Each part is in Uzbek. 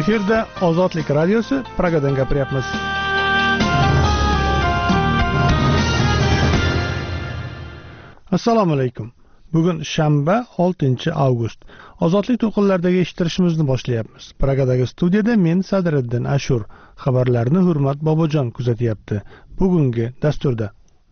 Efirda Ozodlik radiosi Pragadan gapiryapmiz. Assalomu alaykum. Bugun shanba 6-avgust. Ozodlik to'lqinlaridagi eshittirishimizni boshlayapmiz. Pragadagi studiyada men Sadriddin Ashur. Xabarlarni Hurmat Bobojon kuzatyapti. Bugungi dasturda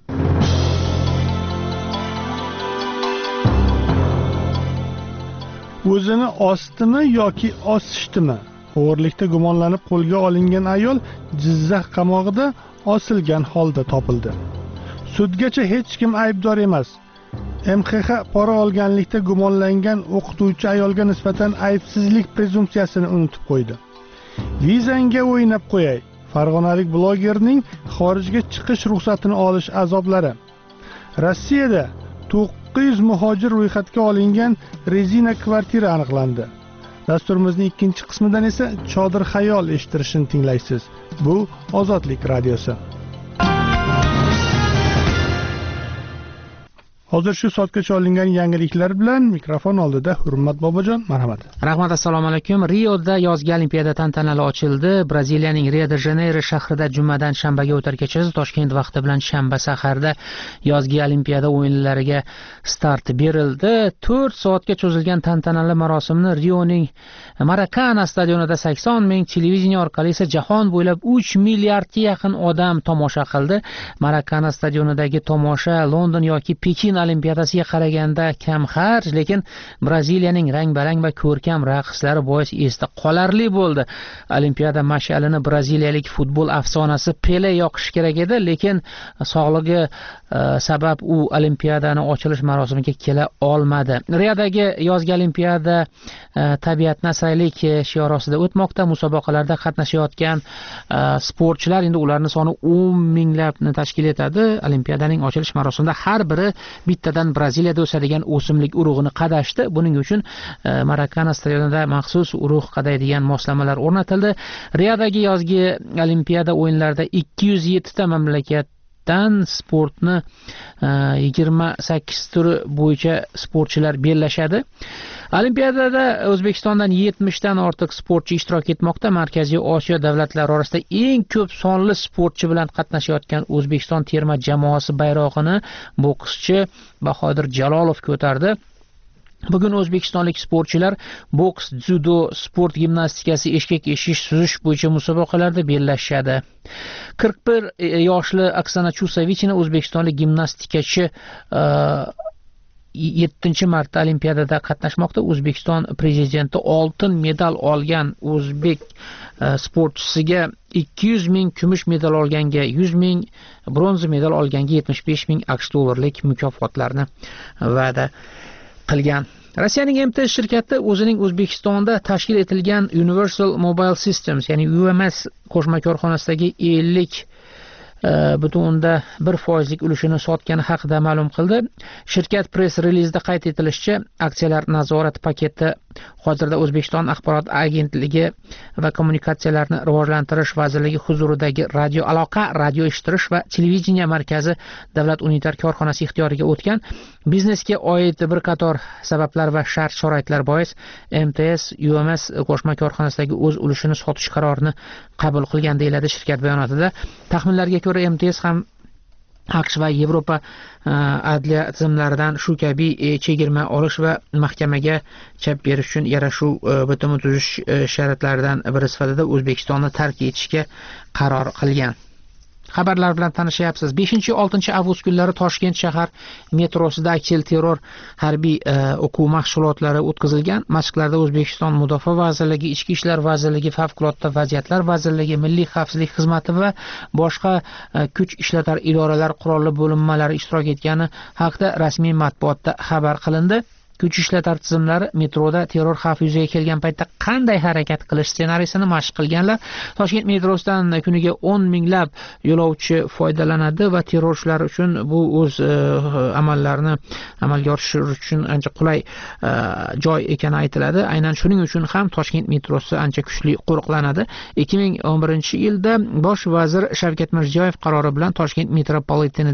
o'zini osdimi yoki osishdimi? O'g'irlikda gumonlanib qo'lga olingan ayol Jizzax qamog'ida osilgan holda topildi. Sudgacha hech kim aybdor emas. MXX pora olganlikda gumonlangan o'qituvchi ayolga nisbatan aybsizlik prezumpsiyasini unutib qo'ydi. Vizanga o'ynab qo'yay. Farg'onalik blogerning xorijga chiqish ruxsatini olish azoblari. Rossiyada 900 muhojir ro'yxatga olingan rezina kvartira aniqlandi. Dasturimizning ikkinchi qismidan esa Chodir xayol eshittirishini tinglaysiz. Bu Ozodlik radiosi. Hozir shu soatgacha olingan yangiliklar bilan mikrofon oldida Hurmat Bobojon, marhamat. Rahmat, assalomu alaykum. Rioda yozgi olimpiada tantanali ochildi. Braziliyaning Rio-de-Janeyro shahrida jumadan shanbaga o'tar kechasi Toshkent vaqti bilan shanba saharda yozgi olimpiada o'yinlariga start berildi. 4 soatga cho'zilgan tantanali marosimni Rioning Maracana stadionida 80 ming, televideniya orqali esa jahon bo'ylab 3 milliardga yaqin odam tomosha qildi. Maracana stadionidagi tomosha London yoki Pekin olimpiadasiga qaraganda kam xarj, lekin Braziliyaning rang-barang va ko'rkam raqslari bois esda qolarli bo'ldi. Olimpiada mash'alini braziliyalik futbol afsonasi Pele yoqish kerak edi, lekin sog'lig'i sabab u olimpiadani ochilish marosimiga kela olmadi. Riodagi yozgi olimpiada tabiatni asraylik shiori ostida o'tmoqda. Musobaqalarda qatnashayotgan sportchilar, endi ularning soni 10 minglabni tashkil etadi. Olimpiadaning ochilish marosimida har biri bittadan Braziliyada o'sadigan o'simlik urug'ini qadashdi. Buning uchun Maracana stadionida maxsus urug' qadaydigan moslamalar o'rnatildi. Riodagi yozgi olimpiada o'yinlarida 207 ta mamlakatdan sportni 28 turi bo'yicha sportchilar bellashadi. Olimpiadada O'zbekistondan 70 dan ortiq sportchi ishtirok etmoqda. Markaziy Osiyo davlatlari orasida eng ko'p sonli sportchi bilan qatnashayotgan O'zbekiston terma jamoasi bayrog'ini bokschi Bahodir Jalolov ko'tardi. Bugun o'zbekistonlik sportchilar boks, dzyudo, sport gimnastikasi, eshkak eshish, suzish bo'yicha musobaqalarda bellashadi. 41 yoshli Oksana Chusovichina o'zbekistonlik gimnastikachi 7-marta olimpiadada qatnashmoqda. O'zbekiston prezidenti oltin medal olgan o'zbek sportchisiga 200 ming kumush medal olganga 100 ming, bronza medal olganga 75 ming AQSh dollarlik mukofotlarni va'da qilgan. Rossiyaning MTS shirkati o'zining O'zbekistonda tashkil etilgan Universal Mobile Systems, ya'ni UMS qo'shma korxonasidagi 50.1% ulushini sotgani haqida ma'lum qildi. Shirkat press relizida qayd etilishicha, aksiyalar nazorati paketi hozirda O'zbekiston axborot agentligi va kommunikatsiyalarni rivojlantirish vazirligi huzuridagi radio aloqa, radio eshittirish va televideniya markazi davlat unitar korxonasi ixtiyoriga o'tgan. Biznesga oid bir qator sabablar va shart-sharoitlar bois MTS UMS qo'shma korxonasidagi o'z ulushini sotish qarorini qabul qilgan deyiladi shirkat bayonotida. Taxminlarga ko'ra MTS ham AQSh va Yevropa adliya tizimlaridan shu kabi chegirma olish va mahkamaga chap berish uchun yarashuv bitimi tuzish sharatlaridan biri sifatida O'zbekistonni tark etishga qaror qilgan. Xabarlar bilan tanishyapsiz. 5-6 avgust kunlari Toshkent shahar metrosida aksil terror harbiy o'quv mashg'ulotlari o'tkazilgan. Mashqlarda O'zbekiston Mudofaa vazirligi, Ichki ishlar vazirligi, Favqulodda vaziyatlar vazirligi, Milliy xavfsizlik xizmati va boshqa kuch ishlatar idoralar qurolli bo'linmalari ishtirok etgani haqida rasmiy matbuotda xabar qilindi. Kuch ishlatar tizimlari metroda terror xavfi yuzaga kelgan paytda qanday harakat qilish ssenariysini mashq qilganlar. Toshkent metrosidan kuniga 10 minglab yo'lovchi foydalanadi va terrorchilar uchun bu o'z amallarini amalga oshirish uchun ancha qulay joy ekani aytiladi. Aynan shuning uchun ham Toshkent metrosi ancha kuchli qo'riqlanadi. 2011-yilda bosh vazir Shavkat Mirziyoyev qarori bilan Toshkent metropolitenidan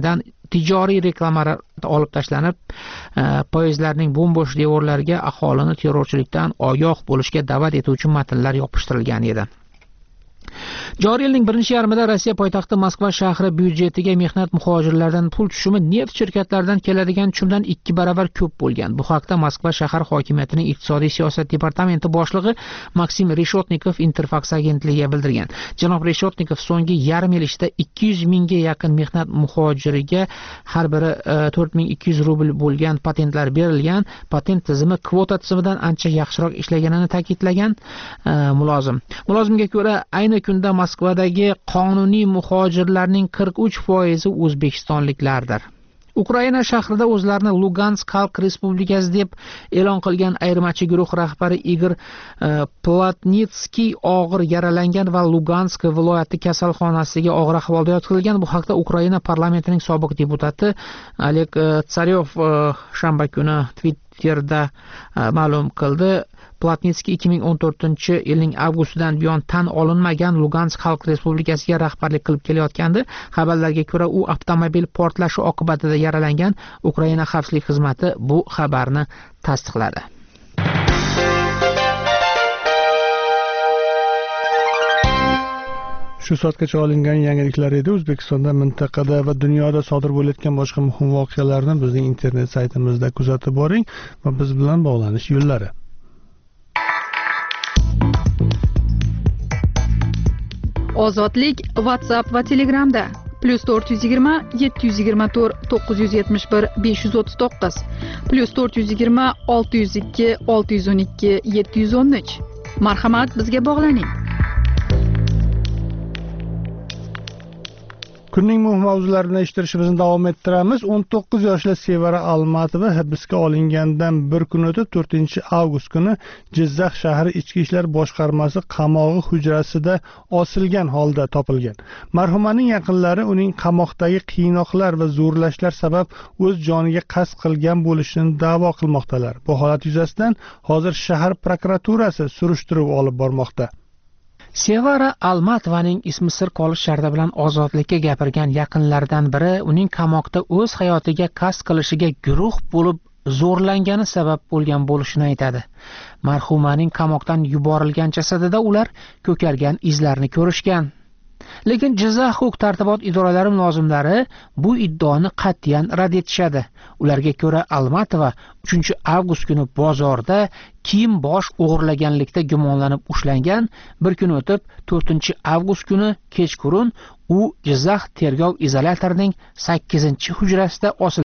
tijoriy reklamalar olib tashlanib, poyezdlarning bo'm-bo'sh devorlariga aholini terrorchilikdan ogoh bo'lishga da'vat etuvchi matnlar yopishtirilgan edi. Joriy yilning birinchi yarmida Rossiya poytaxti Moskva shahri byudjetiga mehnat muhojirlaridan pul tushumi neft shirkatlaridan keladigan tushumdan 2 barobar ko'p bo'lgan. Bu haqda Moskva shahar hokimiyatining iqtisodiy siyosat departamenti boshlig'i Maksim Reshotnikov Interfax agentligiga bildirgan. Janob Reshotnikov so'nggi yarim yil ichida 200 mingga yaqin mehnat muhojiriga har biri 4200 rubl bo'lgan patentlar berilgan. Patent tizimi kvota tizimidan ancha yaxshiroq ishlaganini ta'kidlagan mulozimga ko'ra, ayni kunda Moskvadagi qonuniy muhojirlarning 43% o'zbekistonliklardir. Ukraina shahrida o'zlarini Lugansk Xalq Respublikasi deb e'lon qilgan ayirmachi guruh rahbari Igor Platnitskiy og'ir yaralangan va Lugansk viloyati kasalxonasiga og'ir ahvolda yotqizilgan. Bu haqda Ukraina parlamentining sobiq deputati Oleg Tsarev shanba kuni Twitterda ma'lum qildi. Platnitskiy 2014-yilning avgustidan buyon tan olinmagan Lugansk Xalq Respublikasiga rahbarlik qilib kelayotgandi. Xabarlarga ko'ra, u avtomobil portlashi oqibatida yaralangan. Ukraina xavfsizlik xizmati bu xabarni tasdiqladi. Shu soatgacha olingan yangiliklar edi. O'zbekistonda, mintaqada va dunyoda sodir bo'layotgan boshqa muhim voqealarni bizning internet saytimizda kuzatib boring va biz bilan bog'lanish yo'llari. Ozodlik WhatsApp va Telegramda +420 724 971 539 +420 602 612 713. Marhamat, bizga bog'laning. Kunning muhim mavzularini eshittirishimizni davom ettiramiz. 19 yoshli Sevara Almatova hibsga olingandan bir kun o'tib 4-avgust kuni Jizzax shahri Ichki ishlar boshqarmasi qamog'i hujrasida osilgan holda topilgan. Marhumaning yaqinlari uning qamoqdagi qiynoqlar va zo'rlashlar sabab o'z joniga qasd qilgan bo'lishini da'vo qilmoqdalar. Bu holat yuzasidan hozir shahar prokuraturasi surishtiruv olib bormoqda. Sevara Almatovaning ismi sir qolish sharti bilan ozodlikka gapirgan yaqinlaridan biri uning qamoqda o'z hayotiga qasd qilishiga guruh bo'lib zo'rlangani sabab bo'lgan bo'lishini aytadi. Marhumaning qamoqdan yuborilgan jasadida ular ko'kargan izlarni ko'rishgan. Lekin Jizzax huquq-tartibot idoralari mulozimlari bu iddaoni qat'iyan rad etishadi. Ularga ko'ra, Almatova 3-avgust kuni bozorda kiyim bosh o'g'irlaganlikda gumonlanib ushlangan. Bir kun o'tib 4-avgust kuni kechqurun u Jizzax tergov izolyatorining 8-hujrasida osilgan.